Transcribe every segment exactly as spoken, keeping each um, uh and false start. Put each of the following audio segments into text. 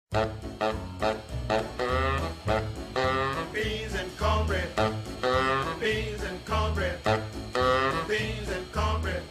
Beans and cornbread, beans and cornbread, beans and cornbread.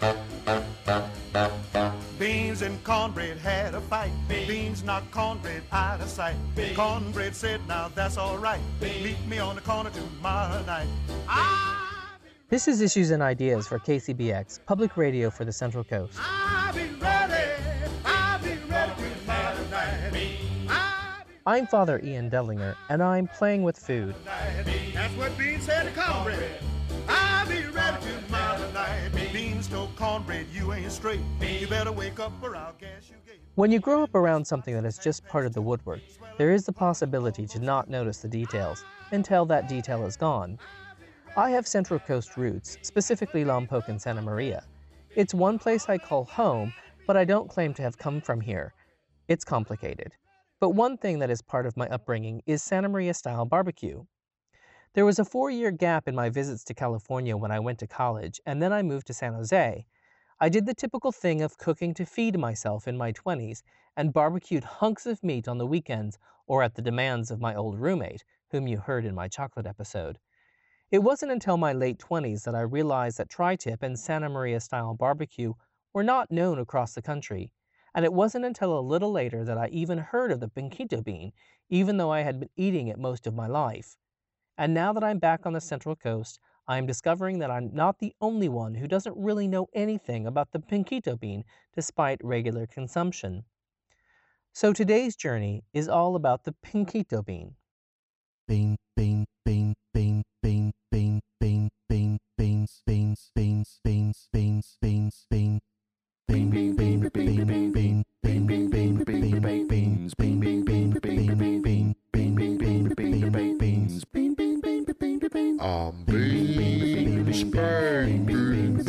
Beans and cornbread had a fight. Beans knocked cornbread out of sight. Cornbread said, now that's all right. Meet me on the corner tomorrow night. This is Issues and Ideas for K C B X, public radio for the Central Coast. I'll be ready, I'll be ready tomorrow night. I'm Father Ian Dellinger, and I'm playing with food. That's what Beans said to cornbread. I'll be ready tomorrow night. Beans told cornbread, you ain't straight. You better wake up or I'll gas you gate. When you grow up around something that is just part of the woodwork, there is the possibility to not notice the details until that detail is gone. I have Central Coast roots, specifically Lompoc and Santa Maria. It's one place I call home, but I don't claim to have come from here. It's complicated. But one thing that is part of my upbringing is Santa Maria-style barbecue. There was a four-year gap in my visits to California when I went to college, and then I moved to San Jose. I did the typical thing of cooking to feed myself in my twenties and barbecued hunks of meat on the weekends or at the demands of my old roommate, whom you heard in my chocolate episode. It wasn't until my late twenties that I realized that tri-tip and Santa Maria-style barbecue were not known across the country, and it wasn't until a little later that I even heard of the pinquito bean, even though I had been eating it most of my life. And now that I'm back on the Central Coast, I am discovering that I'm not the only one who doesn't really know anything about the pinquito bean despite regular consumption. So today's journey is all about the pinquito bean. Bean, bean, bean, bean, bean, bean, bean, bean, beans, beans, beans, beans, beans, beans, bean. Bean, bean, bean, bean, bean, bean, bean, bean, bean, bean, bean, beans, bean, bean, bean, bean, bean, bean, bean, bean, bean, bean, bean, beans, bean, bean, bean, bean, bean, bean. Um, beans, beans, bang, beans,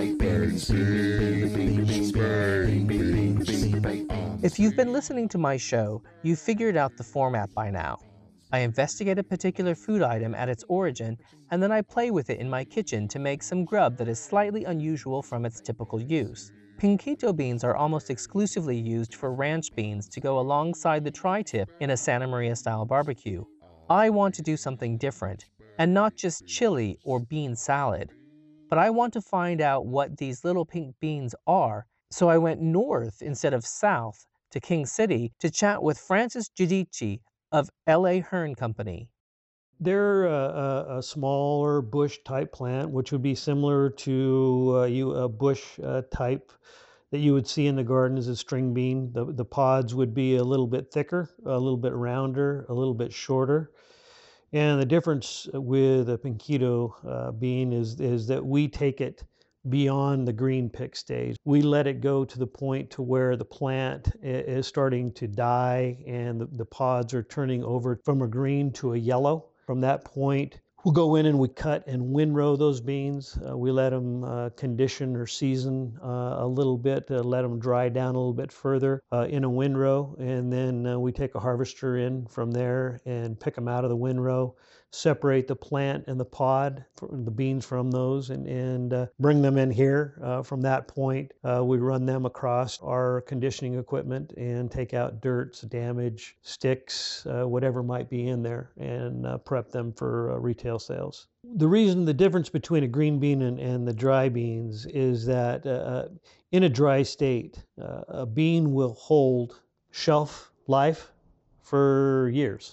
beans, bang, beans. If you've been listening to my show, you've figured out the format by now. I investigate a particular food item at its origin, and then I play with it in my kitchen to make some grub that is slightly unusual from its typical use. Pinquito beans are almost exclusively used for ranch beans to go alongside the tri-tip in a Santa Maria-style barbecue. I want to do something different, and not just chili or bean salad. But I want to find out what these little pink beans are, so I went north instead of south to King City to chat with Francis Giudici of L A Hearn Company. They're a, a, a smaller bush type plant, which would be similar to uh, you, a bush uh, type that you would see in the garden as a string bean. The, the pods would be a little bit thicker, a little bit rounder, a little bit shorter. And the difference with a pinquito uh, bean is, is that we take it beyond the green pick stage. We let it go to the point to where the plant is starting to die and the, the pods are turning over from a green to a yellow. From that point, we'll go in and we cut and windrow those beans. Uh, we let them uh, condition or season uh, a little bit, uh, let them dry down a little bit further uh, in a windrow, and then uh, we take a harvester in from there and pick them out of the windrow, separate the plant and the pod, the beans from those, and, and uh, bring them in here. Uh, from that point, uh, we run them across our conditioning equipment and take out dirt, damage, sticks, uh, whatever might be in there, and uh, prep them for uh, retail sales. The reason, the difference between a green bean and, and the dry beans is that uh, in a dry state, uh, a bean will hold shelf life for years.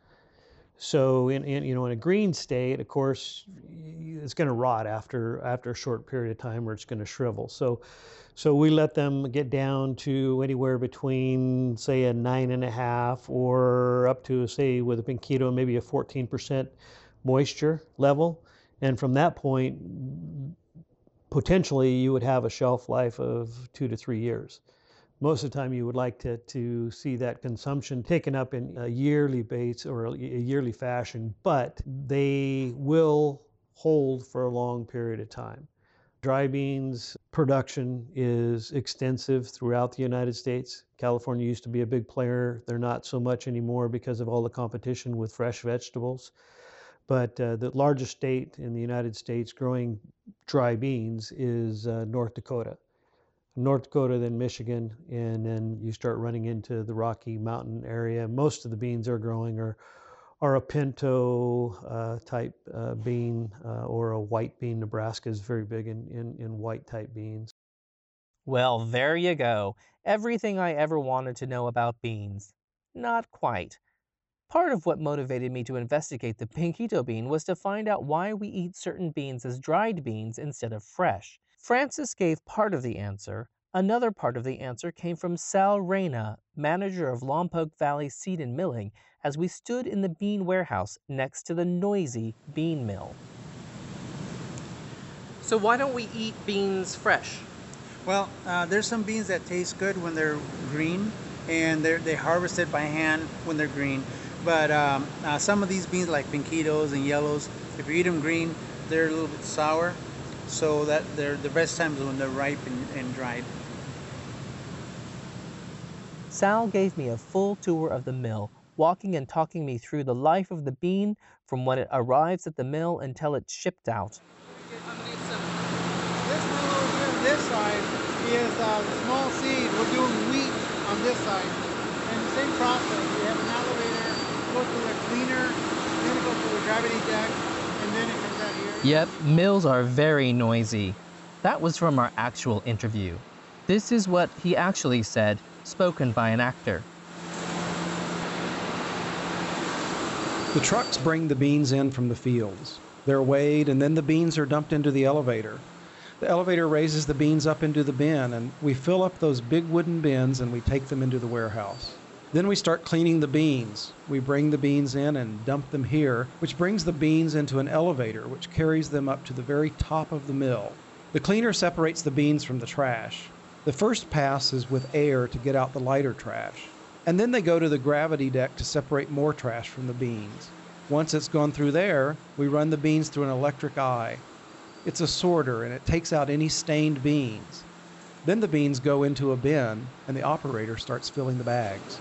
So in, in you know in a green state, of course, it's going to rot after after a short period of time, or it's going to shrivel. So, so we let them get down to anywhere between, say, a nine and a half, or up to, say, with a pinquito, maybe a fourteen percent moisture level, and from that point, potentially you would have a shelf life of two to three years. Most of the time you would like to, to see that consumption taken up in a yearly base or a yearly fashion, but they will hold for a long period of time. Dry beans production is extensive throughout the United States. California used to be a big player. They're not so much anymore because of all the competition with fresh vegetables. But uh, the largest state in the United States growing dry beans is uh, North Dakota. North Dakota, then Michigan, and then you start running into the Rocky Mountain area. Most of the beans they're growing are are a pinto uh, type uh, bean uh, or a white bean. Nebraska is very big in, in, in white type beans. Well, there you go. Everything I ever wanted to know about beans. Not quite. Part of what motivated me to investigate the pinquito bean was to find out why we eat certain beans as dried beans instead of fresh. Francis gave part of the answer. Another part of the answer came from Sal Reyna, manager of Lompoc Valley Seed and Milling, as we stood in the bean warehouse next to the noisy bean mill. So why don't we eat beans fresh? Well, uh, there's some beans that taste good when they're green, and they're they harvested by hand when they're green. But um, uh, some of these beans, like pinquitos and yellows, if you eat them green, they're a little bit sour. So that they're the best times when they're ripe and, and dried. Sal gave me a full tour of the mill, walking and talking me through the life of the bean from when it arrives at the mill until it's shipped out. This mill over here on this side is uh, small seed. We're doing wheat on this side. And the same process. We have an elevator, go through a cleaner, then it goes through a gravity deck, and then it comes out here. Yep, mills are very noisy. That was from our actual interview. This is what he actually said, spoken by an actor. The trucks bring the beans in from the fields. They're weighed, and then the beans are dumped into the elevator. The elevator raises the beans up into the bin, and we fill up those big wooden bins and we take them into the warehouse. Then we start cleaning the beans. We bring the beans in and dump them here, which brings the beans into an elevator, which carries them up to the very top of the mill. The cleaner separates the beans from the trash. The first pass is with air to get out the lighter trash. And then they go to the gravity deck to separate more trash from the beans. Once it's gone through there, we run the beans through an electric eye. It's a sorter, and it takes out any stained beans. Then the beans go into a bin, and the operator starts filling the bags.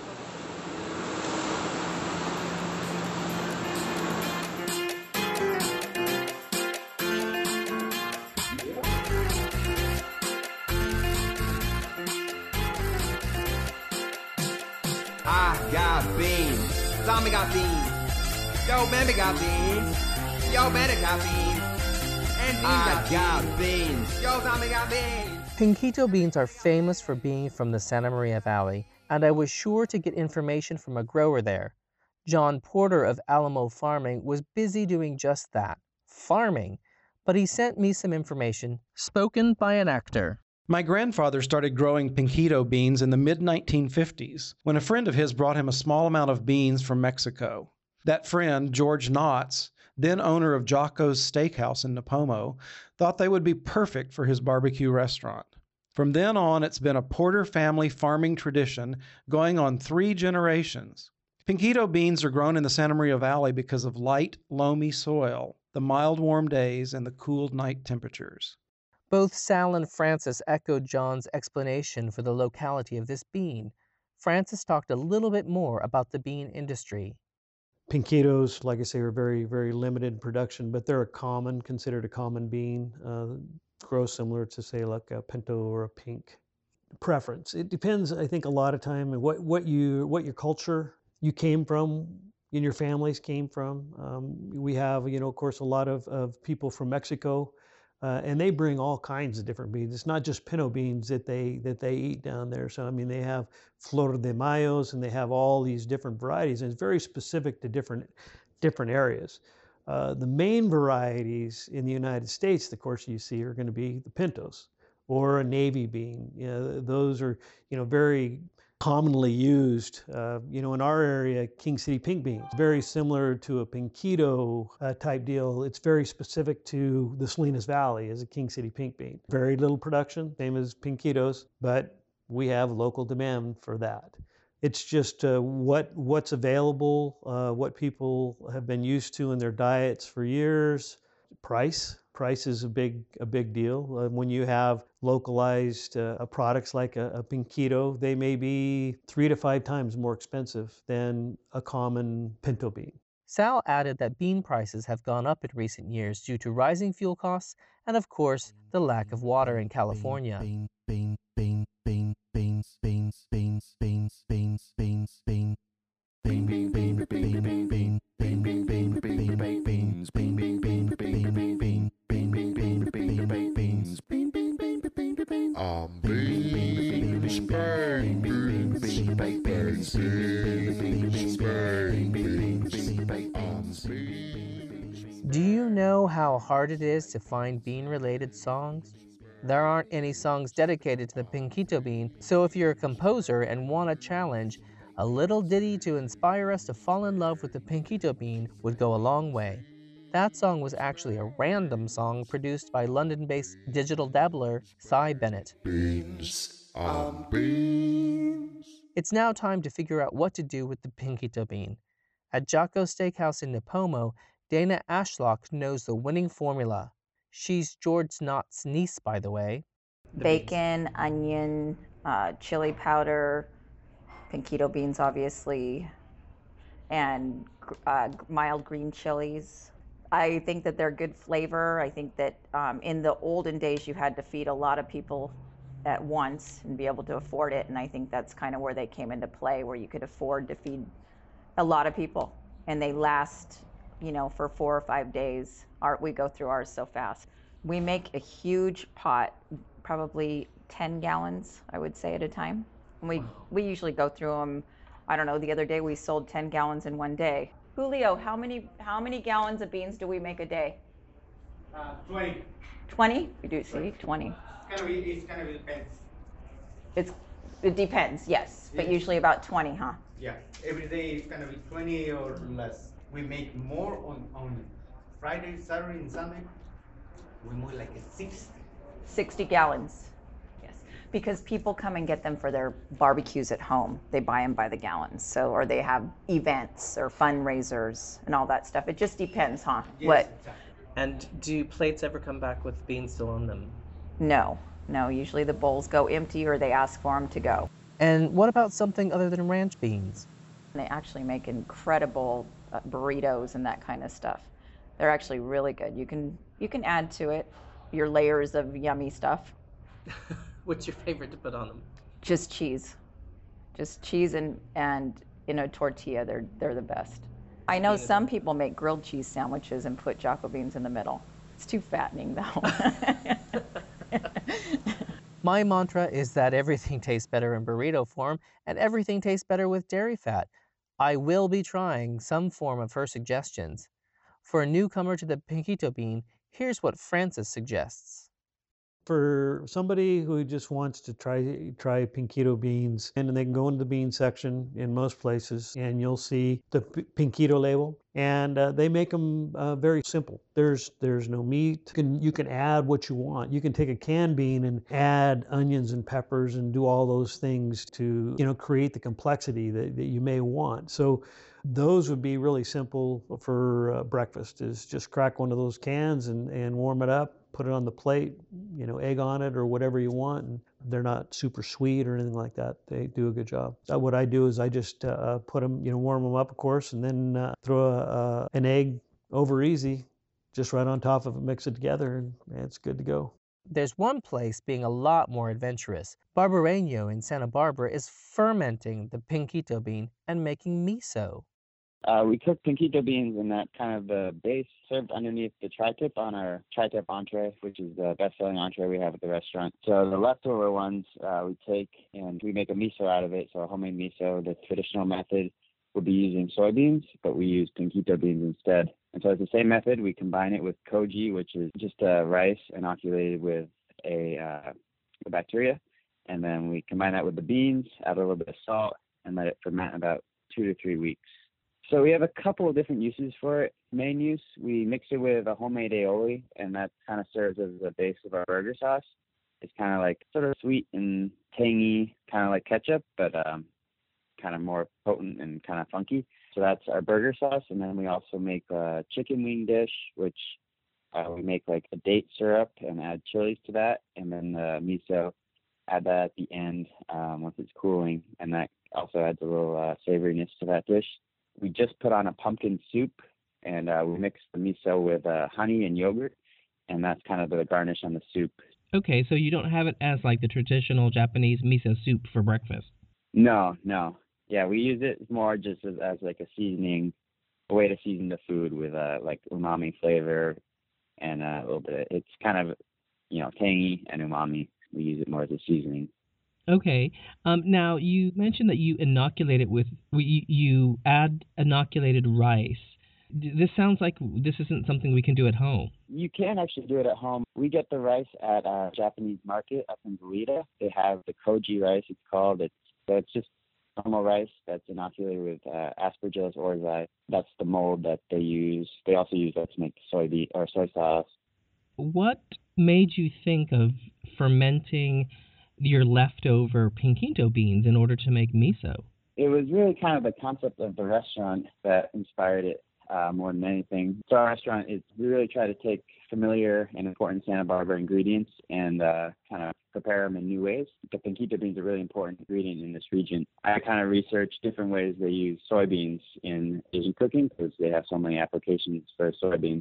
I got beans. Zombie got beans. Yo, baby got beans. Yo, baby got beans. And beans I got, got beans. beans. Yo, zombie got beans. Pinquito beans are famous for being from the Santa Maria Valley, and I was sure to get information from a grower there. John Porter of Alamo Farming was busy doing just that, farming, but he sent me some information, spoken by an actor. My grandfather started growing pinquito beans in the mid nineteen fifties when a friend of his brought him a small amount of beans from Mexico. That friend, George Knotts, then owner of Jocko's Steakhouse in Nipomo, thought they would be perfect for his barbecue restaurant. From then on, it's been a Porter family farming tradition going on three generations. Pinquito beans are grown in the Santa Maria Valley because of light, loamy soil, the mild, warm days, and the cool night temperatures. Both Sal and Francis echoed John's explanation for the locality of this bean. Francis talked a little bit more about the bean industry. Pinquitos, like I say, are very, very limited in production, but they're a common, considered a common bean. Uh, grows similar to, say, like a pinto or a pink. Preference. It depends, I think, a lot of time on what, what, you, what your culture you came from, and your families came from. Um, we have, you know, of course, a lot of, of people from Mexico. Uh, and they bring all kinds of different beans. It's not just pinto beans that they that they eat down there. So I mean, they have flor de mayos, and they have all these different varieties, and it's very specific to different different areas. Uh, the main varieties in the United States, of course, you see are going to be the pintos or a navy bean. You know, those are you know very commonly used. Uh, you know, in our area, King City pink beans, very similar to a pinquito uh, type deal. It's very specific to the Salinas Valley as a King City pink bean. Very little production, same as pinquitos, but we have local demand for that. It's just uh, what what's available, uh, what people have been used to in their diets for years. Price. Price is a big a big deal. Uh, when you have localized uh, products like a, a pinquito, they may be three to five times more expensive than a common pinto bean. Sal added that bean prices have gone up in recent years due to rising fuel costs and, of course, the lack of water in California. Bean, bean, bean, bean, beans, beans, beans, beans, beans, beans, bean. Bean, bean, bean, bean, bean, bean, bean, bean, bean, bean, bean, beans, bean, bean, bean, bean, bean, bean, bean, bean, bean, bean, bean, beans, bean, bean, bean, bean, bean, bean. Um, beans, bang, beans, bang, beans, bang, beans, um, beans. Do you know how hard it is to find bean-related songs? There aren't any songs dedicated to the pinquito bean, so if you're a composer and want a challenge, a little ditty to inspire us to fall in love with the pinquito bean would go a long way. That song was actually a random song produced by London-based digital dabbler Cy Bennett. Beans, um, beans. It's now time to figure out what to do with the pinquito bean. At Jocko Steakhouse in Nipomo, Dana Ashlock knows the winning formula. She's George Knott's niece, by the way. Bacon, onion, uh, chili powder, pinquito beans, obviously, and uh, mild green chilies. I think that they're good flavor. I think that um, in the olden days, you had to feed a lot of people at once and be able to afford it. And I think that's kind of where they came into play, where you could afford to feed a lot of people. And they last, you know, for four or five days. Our, we go through ours so fast. We make a huge pot, probably ten gallons, I would say, at a time. And we, we usually go through them. I don't know, the other day we sold ten gallons in one day. Julio, how many how many gallons of beans do we make a day? Uh, twenty. twenty? We do, see, twenty. It's kind of, it's kind of depends. It's, it depends, yes, but Yes. usually about twenty, huh? Yeah, every day it's gonna be twenty or less. We make more on, on Friday, Saturday, and Sunday. We make like a sixty. sixty gallons, yes. Because people come and get them for their barbecues at home. They buy them by the gallons, so, or they have events or fundraisers and all that stuff. It just depends, huh? Yes, What? exactly. And do plates ever come back with beans still on them? No, no, usually the bowls go empty or they ask for them to go. And what about something other than ranch beans? They actually make incredible uh, burritos and that kind of stuff. They're actually really good. You can you can add to it your layers of yummy stuff. What's your favorite to put on them? Just cheese, just cheese and and in a tortilla. They're they're the best. I know some people make grilled cheese sandwiches and put Jocko beans in the middle. It's too fattening though. My mantra is that everything tastes better in burrito form, and everything tastes better with dairy fat. I will be trying some form of her suggestions. For a newcomer to the pinquito bean, here's what Francis suggests. For somebody who just wants to try try pinquito beans, and they can go into the bean section in most places, and you'll see the p- pinquito label, and uh, they make them uh, very simple. There's there's no meat. You can you can add what you want. You can take a canned bean and add onions and peppers and do all those things to, you know, create the complexity that, that you may want. So those would be really simple for uh, breakfast. Is just crack one of those cans and, and warm it up, put it on the plate, you know, egg on it or whatever you want. And they're not super sweet or anything like that. They do a good job. Uh, what I do is I just uh, put them, you know, warm them up, of course, and then uh, throw a, uh, an egg over easy, just right on top of it, mix it together, and it's good to go. There's one place being a lot more adventurous. Barbareño in Santa Barbara is fermenting the pinquito bean and making miso. Uh, we cook pinquito beans in that kind of the base served underneath the tri-tip on our tri-tip entree, which is the best-selling entree we have at the restaurant. So the leftover ones uh, we take and we make a miso out of it, so a homemade miso. The traditional method would be using soybeans, but we use pinquito beans instead. And so it's the same method. We combine it with koji, which is just uh, rice inoculated with a, uh, a bacteria. And then we combine that with the beans, add a little bit of salt, and let it ferment about two to three weeks. So we have a couple of different uses for it. Main use, we mix it with a homemade aioli, and that kind of serves as the base of our burger sauce. It's kind of like sort of sweet and tangy, kind of like ketchup, but um, kind of more potent and kind of funky. So that's our burger sauce. And then we also make a chicken wing dish, which uh, we make like a date syrup and add chilies to that. And then the miso, add that at the end um, once it's cooling. And that also adds a little uh, savoriness to that dish. we just put on a pumpkin soup, and uh, we mix the miso with uh, honey and yogurt, and that's kind of the garnish on the soup. Okay, so you don't have it as like the traditional Japanese miso soup for breakfast? No, no. Yeah, we use it more just as, as like a seasoning, a way to season the food with uh, like umami flavor and uh, a little bit. It's kind of, you know, tangy and umami. We use it more as a seasoning. Okay. Um, now, you mentioned that you inoculate it with, you, you add inoculated rice. This sounds like this isn't something we can do at home. You can actually do it at home. We get the rice at a Japanese market up in Goleta. They have the koji rice, it's called. It's, so it's just normal rice that's inoculated with uh, Aspergillus oryzae. That's the mold that they use. They also use that to make soybean or soy sauce. What made you think of fermenting your leftover pinquito beans in order to make miso? It was really kind of the concept of the restaurant that inspired it uh, more than anything. So our restaurant is we really try to take familiar and important Santa Barbara ingredients and uh, kind of prepare them in new ways. The pinquito beans are a really important ingredient in this region. I kind of researched different ways they use soybeans in Asian cooking because they have so many applications for soybeans,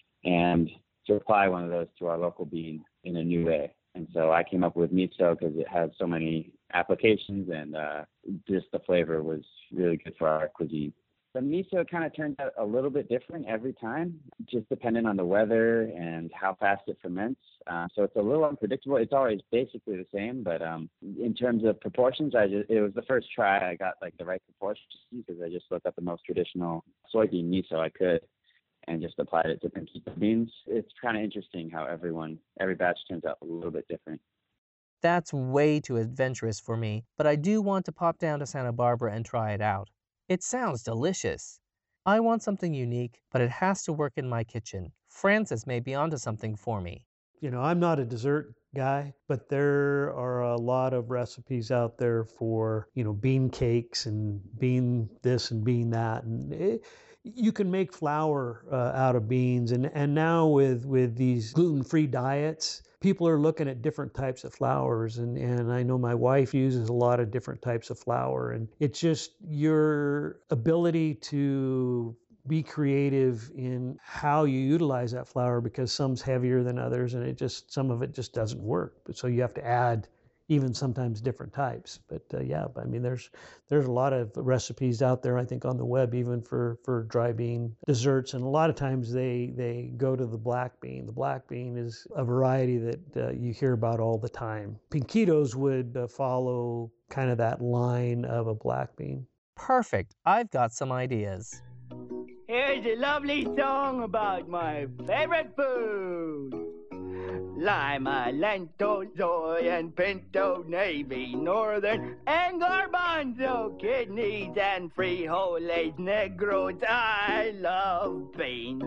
and to apply one of those to our local bean in a new way. And so I came up with miso because it has so many applications, and uh, just the flavor was really good for our cuisine. The miso kind of turns out a little bit different every time, just depending on the weather and how fast it ferments. Uh, so it's a little unpredictable. It's always basically the same, but um, in terms of proportions, I just it was the first try I got like the right proportions because I just looked up the most traditional soybean miso I could and just applied it to pinquito beans. It's kind of interesting how everyone, every batch turns out a little bit different. That's way too adventurous for me, but I do want to pop down to Santa Barbara and try it out. It sounds delicious. I want something unique, but it has to work in my kitchen. Francis may be onto something for me. You know, I'm not a dessert guy, but there are a lot of recipes out there for, you know, bean cakes and bean this and bean that. And it, you can make flour uh, out of beans. And, and now with, with these gluten-free diets, people are looking at different types of flours. And, and I know my wife uses a lot of different types of flour. And it's just your ability to be creative in how you utilize that flour, because some's heavier than others and it just, some of it just doesn't work. But so you have to add even sometimes different types. But uh, yeah, I mean, there's there's a lot of recipes out there, I think, on the web, even for, for dry bean desserts. And a lot of times they, they go to the black bean. The black bean is a variety that uh, you hear about all the time. Pinquitos would uh, follow kind of that line of a black bean. Perfect. I've got some ideas. Here's a lovely song about my favorite food. Lima, Lento, Soy, and Pinto, Navy, Northern, and Garbanzo, kidneys and frijoles negros. I love beans.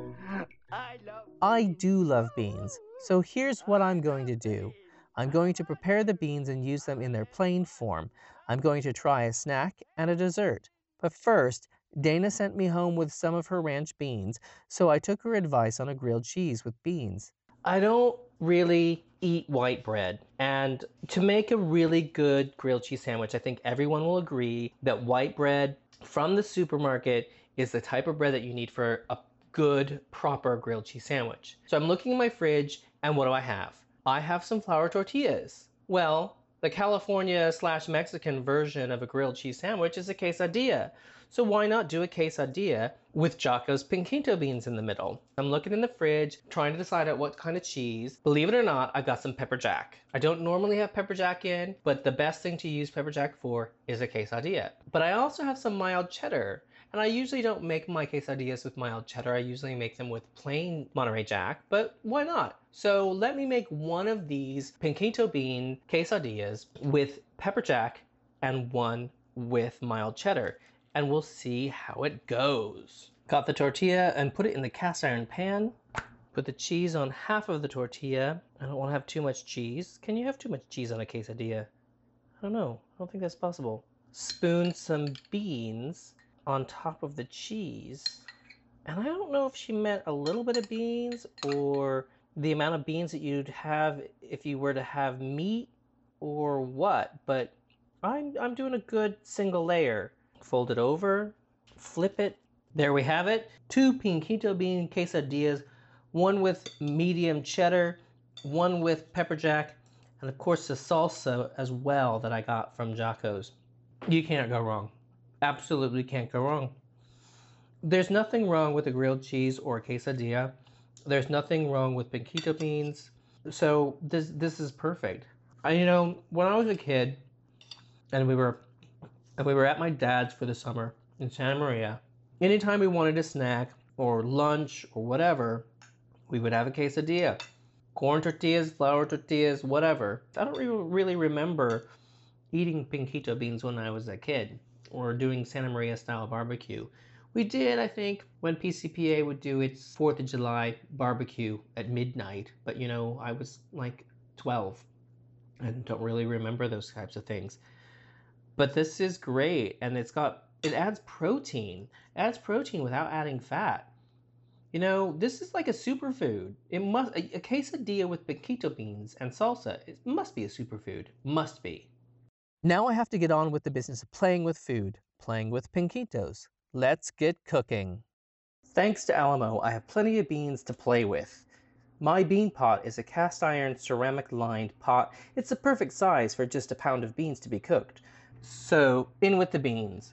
I love I do love beans, so here's what I'm going to do. I'm going to prepare the beans and use them in their plain form. I'm going to try a snack and a dessert. But first, Dana sent me home with some of her ranch beans, so I took her advice on a grilled cheese with beans. I don't really eat white bread, and to make a really good grilled cheese sandwich, I think everyone will agree that white bread from the supermarket is the type of bread that you need for a good, proper grilled cheese sandwich. So I'm looking in my fridge, and what do I have? I have some flour tortillas. Well, the California slash Mexican version of a grilled cheese sandwich is a quesadilla. So why not do a quesadilla with Jocko's pinquito beans in the middle? I'm looking in the fridge, trying to decide out what kind of cheese. Believe it or not, I've got some pepper jack. I don't normally have pepper jack in, but the best thing to use pepper jack for is a quesadilla. But I also have some mild cheddar. And I usually don't make my quesadillas with mild cheddar. I usually make them with plain Monterey Jack, but why not? So let me make one of these pinquito bean quesadillas with pepper jack and one with mild cheddar, and we'll see how it goes. Got the tortilla and put it in the cast iron pan. Put the cheese on half of the tortilla. I don't want to have too much cheese. Can you have too much cheese on a quesadilla? I don't know. I don't think that's possible. Spoon some beans on top of the cheese. And I don't know if she meant a little bit of beans or the amount of beans that you'd have if you were to have meat or what, but I'm, I'm doing a good single layer. Fold it over, flip it. There we have it. Two pinquito bean quesadillas, one with medium cheddar, one with pepper jack, and of course the salsa as well that I got from Jocko's. You can't go wrong. Absolutely can't go wrong. There's nothing wrong with a grilled cheese or a quesadilla. There's nothing wrong with pinquito beans. So this this is perfect. I, you know, when I was a kid, and we were and we were at my dad's for the summer in Santa Maria, anytime we wanted a snack or lunch or whatever, we would have a quesadilla. Corn tortillas, flour tortillas, whatever. I don't re really remember eating pinquito beans when I was a kid or doing Santa Maria style barbecue. We did, I think, when P C P A would do its fourth of July barbecue at midnight, but you know, I was like twelve and don't really remember those types of things. But this is great, and it's got, it adds protein. It adds protein without adding fat. You know, this is like a superfood. It must, a, a quesadilla with pinquito beans and salsa, it must be a superfood. Must be. Now I have to get on with the business of playing with food, playing with pinquitos. Let's get cooking. Thanks to Alamo, I have plenty of beans to play with. My bean pot is a cast iron ceramic lined pot. It's the perfect size for just a pound of beans to be cooked. So in with the beans.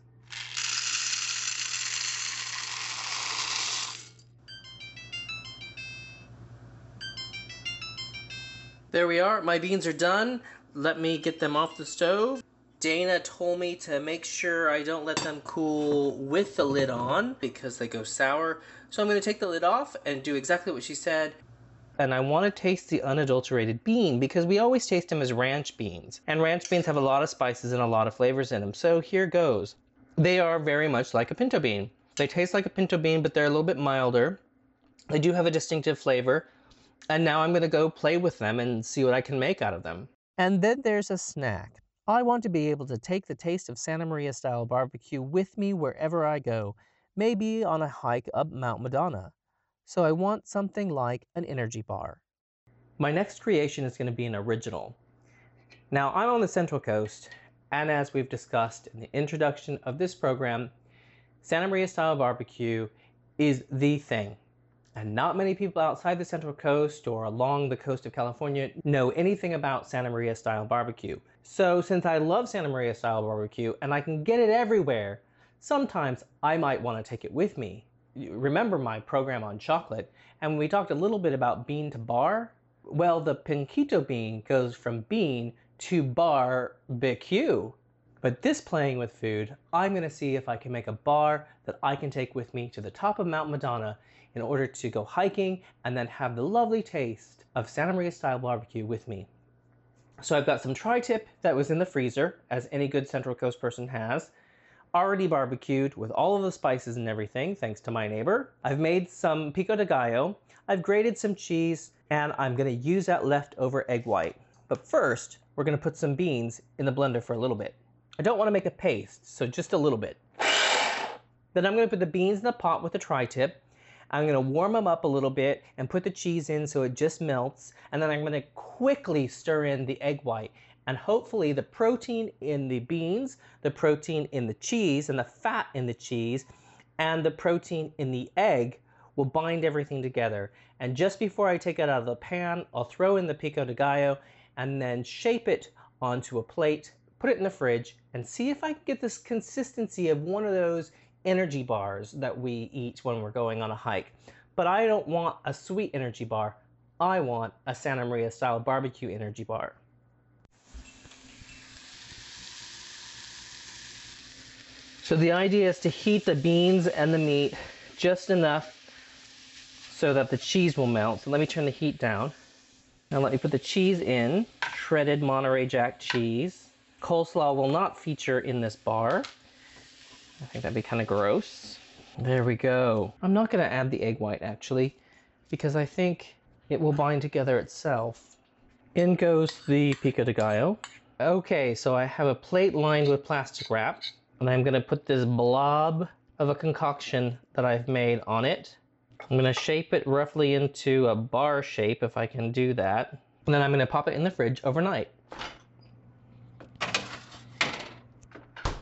There we are, my beans are done. Let me get them off the stove. Dana told me to make sure I don't let them cool with the lid on because they go sour. So I'm going to take the lid off and do exactly what she said. And I want to taste the unadulterated bean because we always taste them as ranch beans. And ranch beans have a lot of spices and a lot of flavors in them. So here goes. They are very much like a pinto bean. They taste like a pinto bean, but they're a little bit milder. They do have a distinctive flavor. And now I'm going to go play with them and see what I can make out of them. And then there's a snack. I want to be able to take the taste of Santa Maria style barbecue with me wherever I go, maybe on a hike up Mount Madonna. So I want something like an energy bar. My next creation is going to be an original. Now I'm on the Central Coast, and as we've discussed in the introduction of this program, Santa Maria style barbecue is the thing. And not many people outside the Central Coast or along the coast of California know anything about Santa Maria style barbecue. So since I love Santa Maria style barbecue and I can get it everywhere, sometimes I might want to take it with me. Remember my program on chocolate, and we talked a little bit about bean to bar? Well, the pinquito bean goes from bean to bar-B-Q. But this playing with food, I'm going to see if I can make a bar that I can take with me to the top of Mount Madonna in order to go hiking and then have the lovely taste of Santa Maria style barbecue with me. So I've got some tri-tip that was in the freezer, as any good Central Coast person has, already barbecued with all of the spices and everything, thanks to my neighbor. I've made some pico de gallo, I've grated some cheese, and I'm going to use that leftover egg white. But first, we're going to put some beans in the blender for a little bit. I don't want to make a paste, so just a little bit. Then I'm going to put the beans in the pot with the tri-tip. I'm going to warm them up a little bit and put the cheese in so it just melts. And then I'm going to quickly stir in the egg white. And hopefully the protein in the beans, the protein in the cheese, and the fat in the cheese, and the protein in the egg will bind everything together. And just before I take it out of the pan, I'll throw in the pico de gallo and then shape it onto a plate, put it in the fridge, and see if I can get this consistency of one of those energy bars that we eat when we're going on a hike. But I don't want a sweet energy bar. I want a Santa Maria style barbecue energy bar. So the idea is to heat the beans and the meat just enough so that the cheese will melt. So let me turn the heat down. Now let me put the cheese in, shredded Monterey Jack cheese. Coleslaw will not feature in this bar. I think that'd be kind of gross. There we go. I'm not going to add the egg white actually, because I think it will bind together itself. In goes the pico de gallo. Okay, so I have a plate lined with plastic wrap, and I'm going to put this blob of a concoction that I've made on it. I'm going to shape it roughly into a bar shape if I can do that. And then I'm going to pop it in the fridge overnight.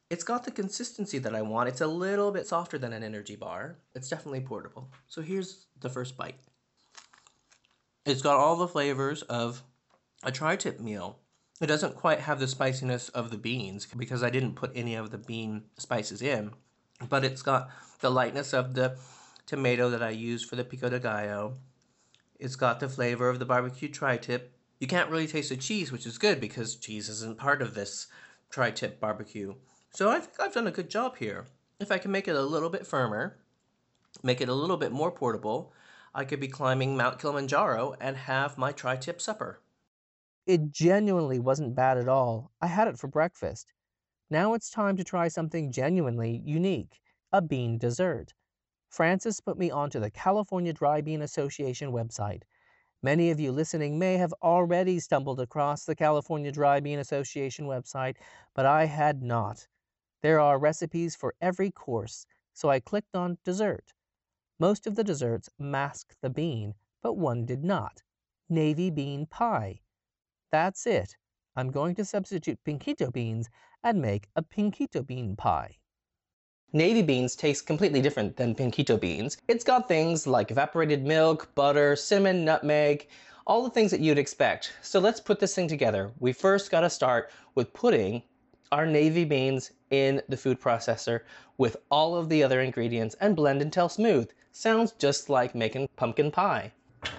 It's got the consistency that I want. It's a little bit softer than an energy bar. It's definitely portable. So here's the first bite. It's got all the flavors of a tri-tip meal. It doesn't quite have the spiciness of the beans because I didn't put any of the bean spices in, but it's got the lightness of the tomato that I used for the pico de gallo. It's got the flavor of the barbecue tri-tip. You can't really taste the cheese, which is good because cheese isn't part of this tri-tip barbecue. So I think I've done a good job here. If I can make it a little bit firmer, make it a little bit more portable, I could be climbing Mount Kilimanjaro and have my tri-tip supper. It genuinely wasn't bad at all. I had it for breakfast. Now it's time to try something genuinely unique, a bean dessert. Francis put me onto the California Dry Bean Association website. Many of you listening may have already stumbled across the California Dry Bean Association website, but I had not. There are recipes for every course, so I clicked on dessert. Most of the desserts mask the bean, but one did not. Navy bean pie. That's it. I'm going to substitute pinquito beans and make a pinquito bean pie. Navy beans taste completely different than pinquito beans. It's got things like evaporated milk, butter, cinnamon, nutmeg, all the things that you'd expect. So let's put this thing together. We first got to start with putting our navy beans in the food processor with all of the other ingredients and blend until smooth. Sounds just like making pumpkin pie.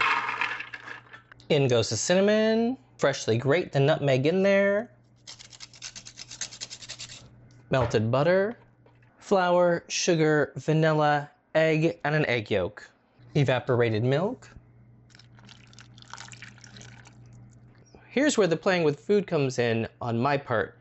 In goes the cinnamon. Freshly grate the nutmeg in there. Melted butter. Flour, sugar, vanilla, egg, and an egg yolk. Evaporated milk. Here's where the playing with food comes in on my part.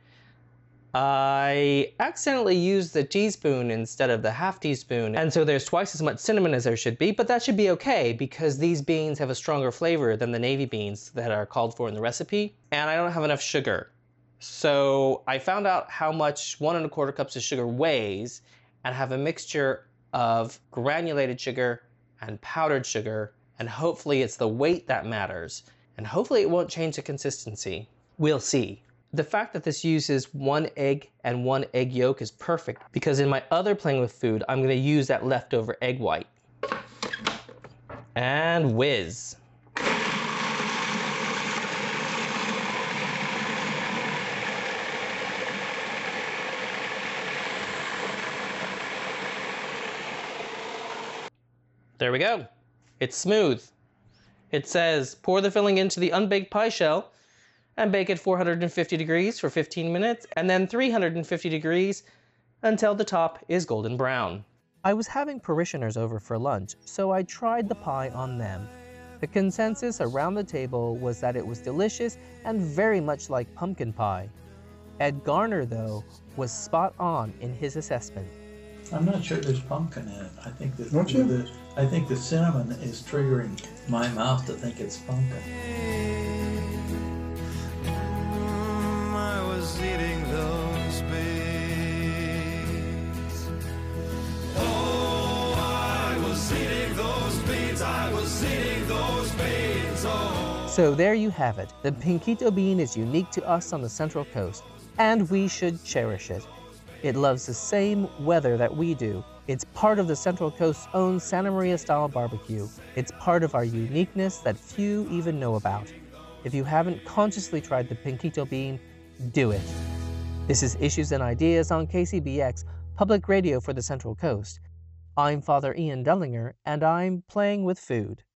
I accidentally used the teaspoon instead of the half teaspoon, and so there's twice as much cinnamon as there should be, but that should be okay because these beans have a stronger flavor than the navy beans that are called for in the recipe, and I don't have enough sugar. So I found out how much one and a quarter cups of sugar weighs and have a mixture of granulated sugar and powdered sugar, and hopefully it's the weight that matters, and hopefully it won't change the consistency. We'll see. The fact that this uses one egg and one egg yolk is perfect because in my other playing with food, I'm going to use that leftover egg white. And whiz. There we go. It's smooth. It says pour the filling into the unbaked pie shell and bake at four hundred fifty degrees for fifteen minutes and then three hundred fifty degrees until the top is golden brown. I was having parishioners over for lunch, so I tried the pie on them. The consensus around the table was that it was delicious and very much like pumpkin pie. Ed Garner, though, was spot on in his assessment. I'm not sure there's pumpkin in it. I think that Don't you? the I think the cinnamon is triggering my mouth to think it's pumpkin. I was eating those beans. Oh, I was eating those beans. I was eating those beans. Oh. So there you have it. The pinquito bean is unique to us on the Central Coast, and we should cherish it. It loves the same weather that we do. It's part of the Central Coast's own Santa Maria-style barbecue. It's part of our uniqueness that few even know about. If you haven't consciously tried the pinquito bean, do it. This is Issues and Ideas on K C B X, public radio for the Central Coast. I'm Father Ian Dellinger, and I'm playing with food.